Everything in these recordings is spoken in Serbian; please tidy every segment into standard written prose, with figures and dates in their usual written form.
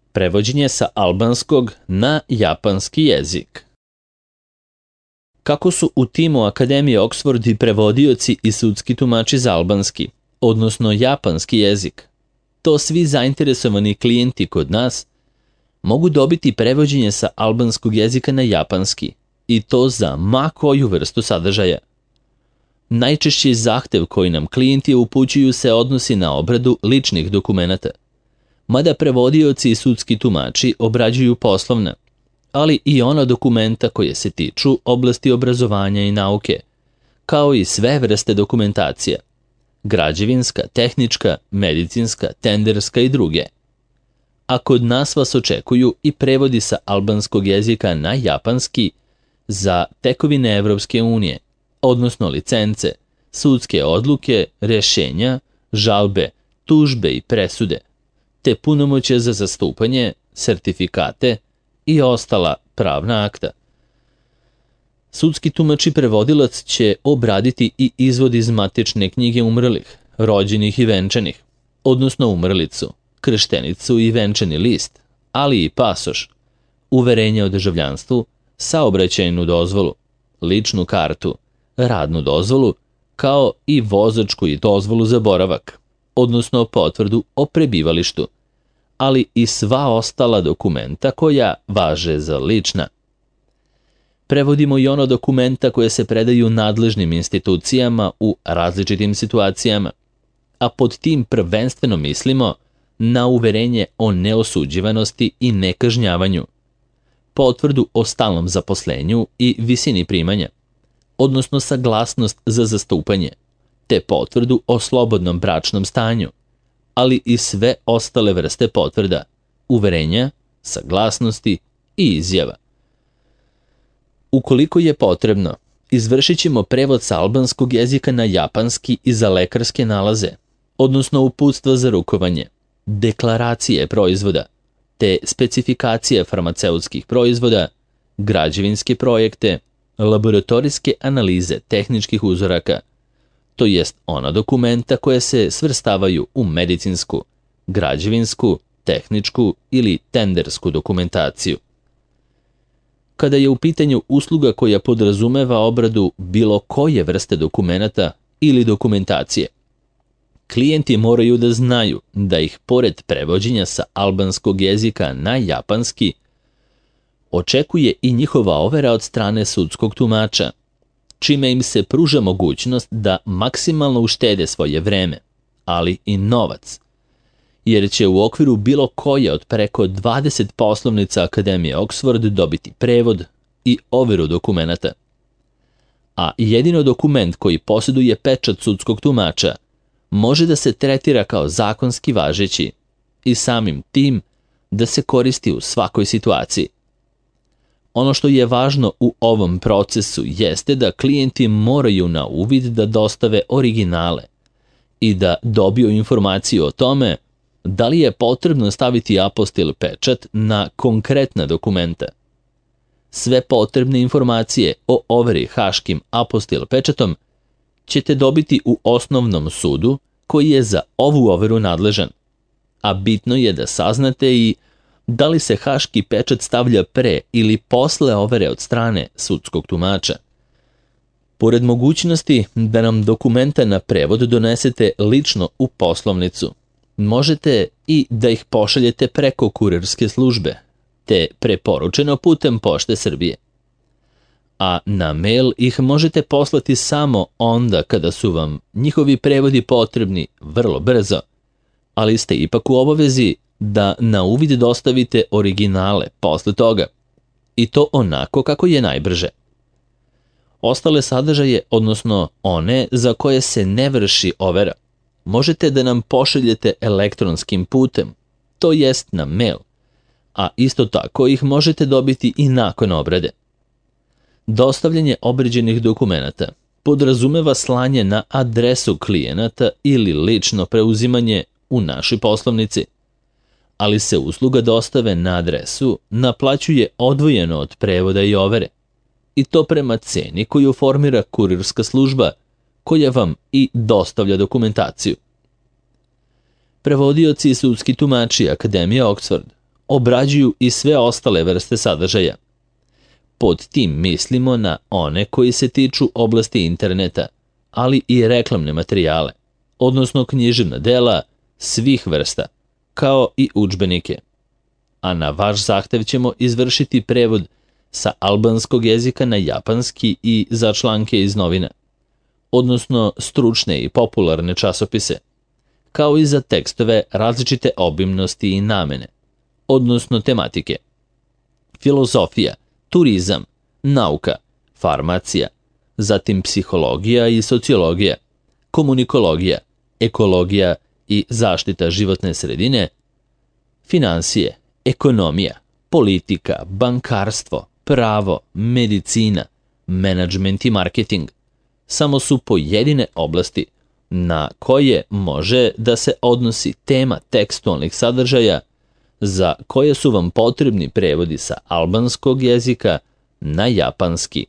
Prevođenje sa albanskog na japanski jezik. Kako su u timu Akademije Oxford i prevodioci i sudski tumači za albanski, odnosno japanski jezik, to svi zainteresovani klijenti kod nas mogu dobiti prevođenje sa albanskog jezika na japanski, i to za ma koju vrstu sadržaja. Najčešći zahtev koji nam klijenti upućuju se odnosi na obradu ličnih dokumenata, mada prevodioci i sudski tumači obrađuju poslovna, ali i ona dokumenta koje se tiču oblasti obrazovanja i nauke, kao i sve vrste dokumentacija, građevinska, tehnička, medicinska, tenderska i druge. A kod nas vas očekuju i prevodi sa albanskog jezika na japanski za tekovine Evropske unije, odnosno licence, sudske odluke, rješenja, žalbe, tužbe i presude, te punomoćje za zastupanje, sertifikate i ostala pravna akta. Sudski tumač i prevodilac će obraditi i izvod iz matične knjige umrlih, rođenih i venčanih, odnosno umrlicu, krštenicu i venčani list, ali i pasoš, uverenje o državljanstvu, saobraćajnu dozvolu, ličnu kartu, radnu dozvolu, kao i vozačku i dozvolu za boravak, odnosno potvrdu o prebivalištu, ali i sva ostala dokumenta koja važe za lična. Prevodimo i ono dokumenta koje se predaju nadležnim institucijama u različitim situacijama, a pod tim prvenstveno mislimo na uverenje o neosuđivanosti i nekažnjavanju, potvrdu o stalnom zaposlenju i visini primanja, odnosno saglasnost za zastupanje, te potvrdu o slobodnom bračnom stanju, ali i sve ostale vrste potvrda, uverenja, saglasnosti i izjava. Ukoliko je potrebno, izvršit ćemo prevod sa albanskog jezika na japanski i za lekarske nalaze, odnosno uputstva za rukovanje, deklaracije proizvoda, te specifikacije farmaceutskih proizvoda, građevinske projekte, laboratorijske analize tehničkih uzoraka, to jest ona dokumenta koje se svrstavaju u medicinsku, građevinsku, tehničku ili tendersku dokumentaciju. Kada je u pitanju usluga koja podrazumeva obradu bilo koje vrste dokumenata ili dokumentacije, klijenti moraju da znaju da ih pored prevođenja sa albanskog jezika na japanski očekuje i njihova overa od strane sudskog tumača, čime im se pruža mogućnost da maksimalno uštede svoje vreme, ali i novac, jer će u okviru bilo koje od preko 20 poslovnica Akademije Oxford dobiti prevod i overu dokumenata. A jedino dokument koji posjeduje pečat sudskog tumača može da se tretira kao zakonski važeći i samim tim da se koristi u svakoj situaciji. Ono što je važno u ovom procesu jeste da klijenti moraju na uvid da dostave originale i da dobiju informaciju o tome da li je potrebno staviti apostil pečat na konkretna dokumenta. Sve potrebne informacije o overi haškim apostil pečatom ćete dobiti u osnovnom sudu koji je za ovu overu nadležan, a bitno je da saznate i da li se haški pečat stavlja pre ili posle overe od strane sudskog tumača. Pored mogućnosti da nam dokumenta na prevod donesete lično u poslovnicu, možete i da ih pošaljete preko kurirske službe, te preporučeno putem Pošte Srbije. A na mail ih možete poslati samo onda kada su vam njihovi prevodi potrebni vrlo brzo, ali ste ipak u obavezi da na uvid dostavite originale posle toga, i to onako kako je najbrže. Ostale sadržaje, odnosno one za koje se ne vrši overa, možete da nam pošaljete elektronskim putem, to jest na mail, a isto tako ih možete dobiti i nakon obrade. Dostavljanje obrađenih dokumenata podrazumeva slanje na adresu klijenata ili lično preuzimanje u našoj poslovnici, ali se usluga dostave na adresu naplaćuje odvojeno od prevoda i overe, i to prema ceni koju formira kurirska služba koja vam i dostavlja dokumentaciju. Prevodioci i sudski tumači Akademije Oxford obrađuju i sve ostale vrste sadržaja. Pod tim mislimo na one koji se tiču oblasti interneta, ali i reklamne materijale, odnosno književna dela svih vrsta, kao i udžbenike. A na vaš zahtev ćemo izvršiti prevod sa albanskog jezika na japanski i za članke iz novina, odnosno stručne i popularne časopise, kao i za tekstove različite obimnosti i namene, odnosno tematike. Filozofija, turizam, nauka, farmacija, zatim psihologija i sociologija, komunikologija, ekologija i zaštita životne sredine, finansije, ekonomija, politika, bankarstvo, pravo, medicina, menadžment i marketing samo su pojedine oblasti na koje može da se odnosi tema tekstualnih sadržaja za koje su vam potrebni prevodi sa albanskog jezika na japanski.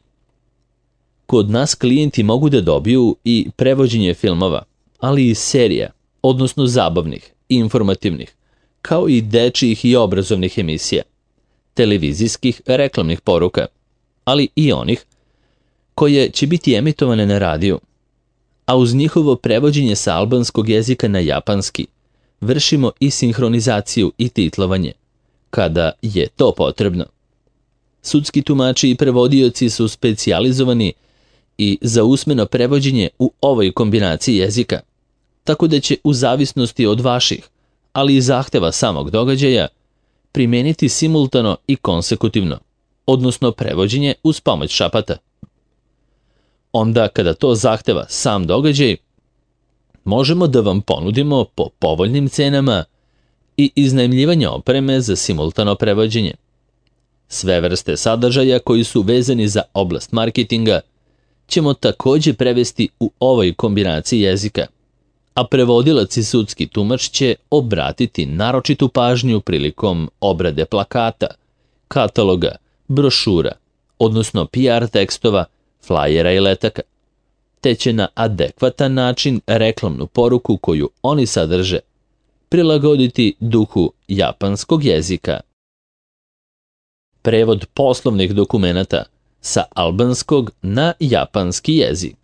Kod nas klijenti mogu da dobiju i prevođenje filmova, ali i serija, odnosno zabavnih i informativnih, kao i dečijih i obrazovnih emisija, televizijskih reklamnih poruka, ali i onih koje će biti emitovane na radiju. A uz njihovo prevođenje sa albanskog jezika na japanski vršimo i sinhronizaciju i titlovanje, kada je to potrebno. Sudski tumači i prevodioci su specijalizovani i za usmeno prevođenje u ovoj kombinaciji jezika, tako da će u zavisnosti od vaših, ali i zahteva samog događaja, primeniti simultano i konsekutivno, odnosno prevođenje uz pomoć šapata. Onda kada to zahteva sam događaj, možemo da vam ponudimo po povoljnim cenama i iznajmljivanje opreme za simultano prevođenje. Sve vrste sadržaja koji su vezani za oblast marketinga ćemo također prevesti u ovoj kombinaciji jezika, a prevodilac i sudski tumač će obratiti naročitu pažnju prilikom obrade plakata, kataloga, brošura, odnosno PR tekstova, flajera i letaka, te će na adekvatan način reklamnu poruku koju oni sadrže prilagoditi duhu japanskog jezika. Prevod poslovnih dokumenata sa albanskog na japanski jezik.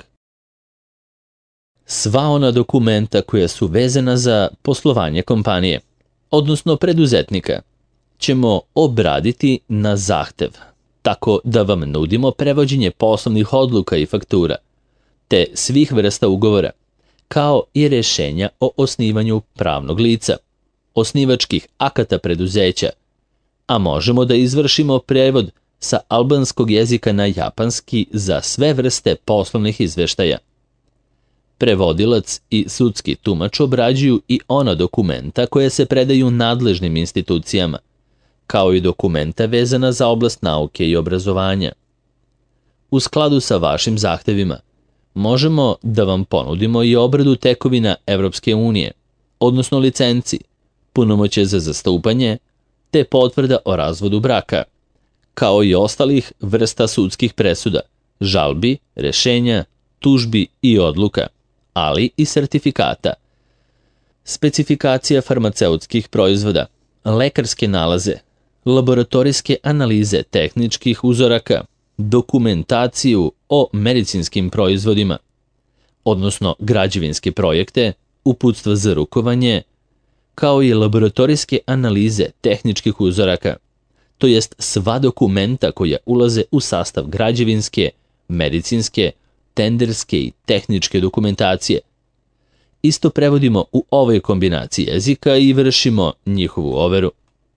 Sva ona dokumenta koja su vezana za poslovanje kompanije, odnosno preduzetnika, ćemo obraditi na zahtev, tako da vam nudimo prevođenje poslovnih odluka i faktura, te svih vrsta ugovora, kao i rješenja o osnivanju pravnog lica, osnivačkih akata preduzeća, a možemo da izvršimo prevod sa albanskog jezika na japanski za sve vrste poslovnih izveštaja. Prevodilac i sudski tumač obrađuju i ona dokumenta koje se predaju nadležnim institucijama, kao i dokumenta vezana za oblast nauke i obrazovanja. U skladu sa vašim zahtevima, možemo da vam ponudimo i obradu tekovina Evropske unije, odnosno licenci, punomoćje za zastupanje, te potvrda o razvodu braka, kao i ostalih vrsta sudskih presuda, žalbi, rešenja, tužbi i odluka, ali i sertifikata. Specifikacija farmaceutskih proizvoda, lekarske nalaze, laboratorijske analize tehničkih uzoraka, dokumentaciju o medicinskim proizvodima, odnosno građevinske projekte, uputstva za rukovanje, kao i laboratorijske analize tehničkih uzoraka, to jest sva dokumenta koja ulaze u sastav građevinske, medicinske, tenderske i tehničke dokumentacije. Isto prevodimo u ovoj kombinaciji jezika i vršimo njihovu overu.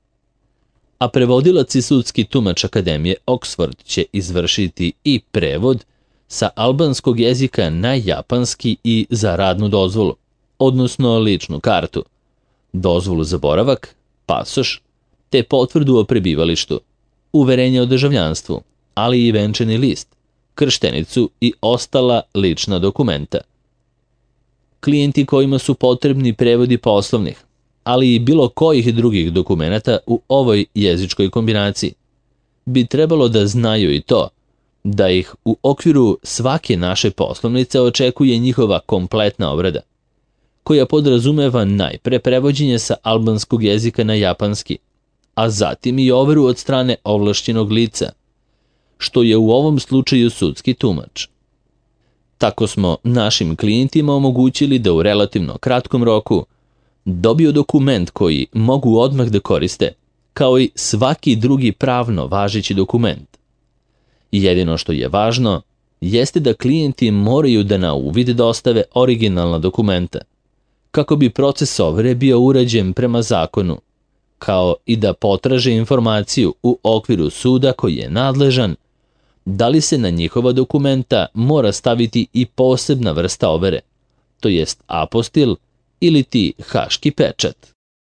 A prevodilac i sudski tumač Akademije Oxford će izvršiti i prevod sa albanskog jezika na japanski i za radnu dozvolu, odnosno ličnu kartu, dozvolu za boravak, pasoš, te potvrdu o prebivalištu, uverenje o državljanstvu, ali i venčani list, krštenicu i ostala lična dokumenta. Klijenti kojima su potrebni prevodi poslovnih, ali i bilo kojih drugih dokumenata u ovoj jezičkoj kombinaciji, bi trebalo da znaju i to, da ih u okviru svake naše poslovnice očekuje njihova kompletna obrada, koja podrazumeva najpre prevođenje sa albanskog jezika na japanski, a zatim i overu od strane ovlašćenog lica, što je u ovom slučaju sudski tumač. Tako smo našim klijentima omogućili da u relativno kratkom roku dobiju dokument koji mogu odmah da koriste, kao i svaki drugi pravno važeći dokument. Jedino što je važno jeste da klijenti moraju da na uvid dostave originalna dokumenta, kako bi proces overe bio urađen prema zakonu, kao i da potraže informaciju u okviru suda koji je nadležan da li se na njihova dokumenta mora staviti i posebna vrsta overe, to jest apostil ili ti haški pečat.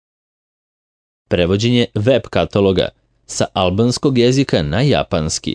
Prevođenje web kataloga sa albanskog jezika na japanski.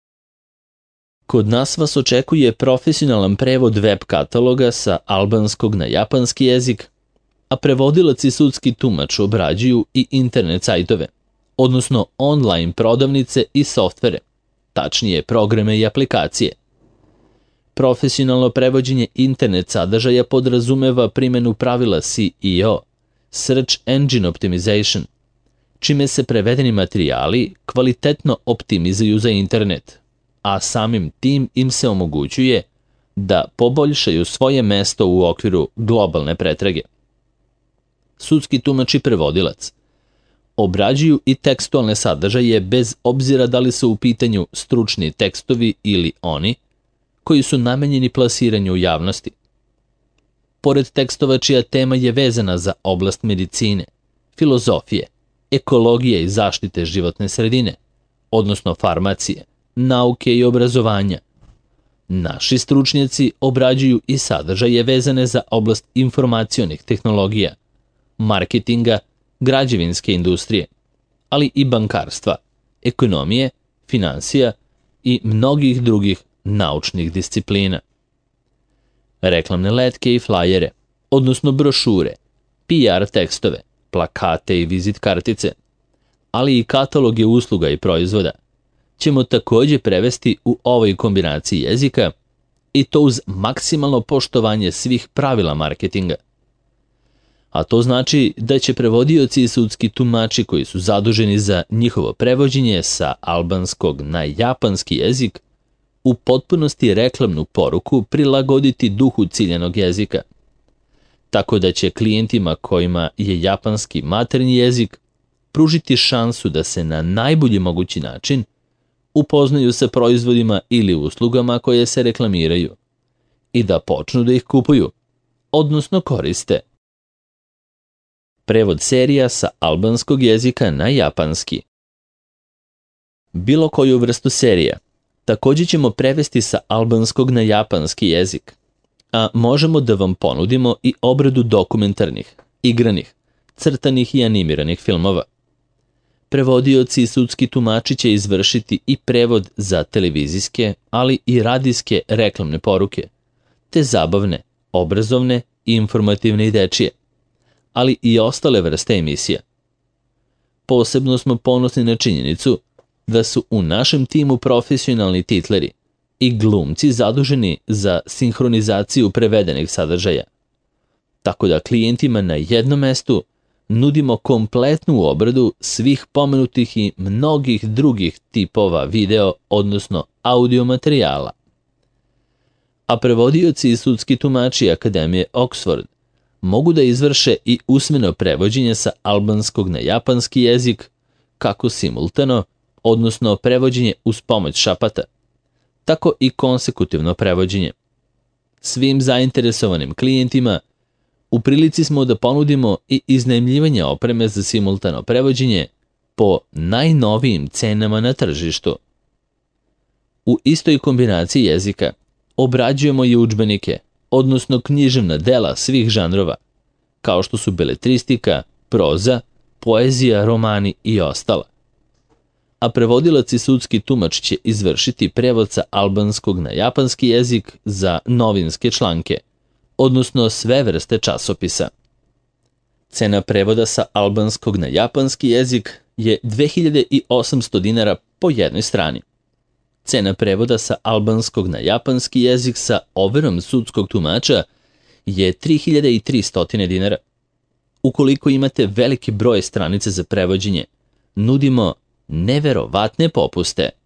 Kod nas vas očekuje profesionalan prevod web kataloga sa albanskog na japanski jezik, a prevodilac i sudski tumač obrađuju i internet sajtove, odnosno online prodavnice i softvere, tačnije programe i aplikacije. Profesionalno prevođenje internet sadržaja podrazumeva primjenu pravila SEO, Search Engine Optimization, čime se prevedeni materijali kvalitetno optimizuju za internet, a samim tim im se omogućuje da poboljšaju svoje mesto u okviru globalne pretrage. Sudski tumač i prevodilac obrađuju i tekstualne sadržaje bez obzira da li su u pitanju stručni tekstovi ili oni koji su namenjeni plasiranju u javnosti. Pored tekstova čija tema je vezana za oblast medicine, filozofije, ekologije i zaštite životne sredine, odnosno farmacije, nauke i obrazovanja, naši stručnjaci obrađuju i sadržaje vezane za oblast informacionih tehnologija, marketinga, građevinske industrije, ali i bankarstva, ekonomije, finansija i mnogih drugih naučnih disciplina. Reklamne letke i flajere, odnosno brošure, PR tekstove, plakate i vizit kartice, ali i kataloge usluga i proizvoda, ćemo također prevesti u ovoj kombinaciji jezika i to uz maksimalno poštovanje svih pravila marketinga. A to znači da će prevodioci i sudski tumači koji su zaduženi za njihovo prevođenje sa albanskog na japanski jezik u potpunosti reklamnu poruku prilagoditi duhu ciljanog jezika, tako da će klijentima kojima je japanski maternji jezik pružiti šansu da se na najbolji mogući način upoznaju sa proizvodima ili uslugama koje se reklamiraju i da počnu da ih kupuju, odnosno koriste. Prevod serija sa albanskog jezika na japanski. Bilo koju vrstu serija također ćemo prevesti sa albanskog na japanski jezik, a možemo da vam ponudimo i obradu dokumentarnih, igranih, crtanih i animiranih filmova. Prevodioci i sudski tumači će izvršiti i prevod za televizijske, ali i radijske reklamne poruke, te zabavne, obrazovne, informativne i dečije, ali i ostale vrste emisija. Posebno smo ponosni na činjenicu da su u našem timu profesionalni titleri i glumci zaduženi za sinhronizaciju prevedenih sadržaja, tako da klijentima na jednom mestu nudimo kompletnu obradu svih pomenutih i mnogih drugih tipova video, odnosno audio materijala. A prevodioci i sudski tumači Akademije Oxford mogu da izvrše i usmeno prevođenje sa albanskog na japanski jezik, kako simultano, odnosno prevođenje uz pomoć šapata, tako i konsekutivno prevođenje. Svim zainteresovanim klijentima u prilici smo da ponudimo i iznajmljivanje opreme za simultano prevođenje po najnovijim cenama na tržištu. U istoj kombinaciji jezika obrađujemo i udžbenike, odnosno književna dela svih žanrova, kao što su beletristika, proza, poezija, romani i ostala. A prevodilac i sudski tumač će izvršiti prevod sa albanskog na japanski jezik za novinske članke, odnosno sve vrste časopisa. Cena prevoda sa albanskog na japanski jezik je 2800 dinara po jednoj strani. Cena prevoda sa albanskog na japanski jezik sa overom sudskog tumača je 3300 dinara. Ukoliko imate veliki broj stranica za prevođenje, nudimo neverovatne popuste.